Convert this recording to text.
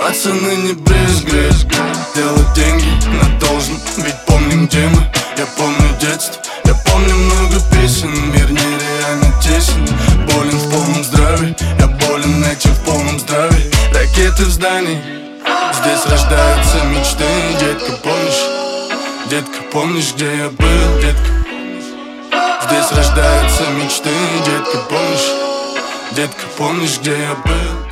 Пацаны, не брезгли, делать деньги, но должен. Ведь помним, где мы, я помню детство. Я помню много песен, мир нереально тесен. Болен в полном здравии, я болен этим в полном здравии. Ракеты в здании, здесь рождаются мечты. Детка, помнишь? Детка, помнишь, где я был? Детка, здесь рождаются мечты. Детка, помнишь? Детка, помнишь, где я был?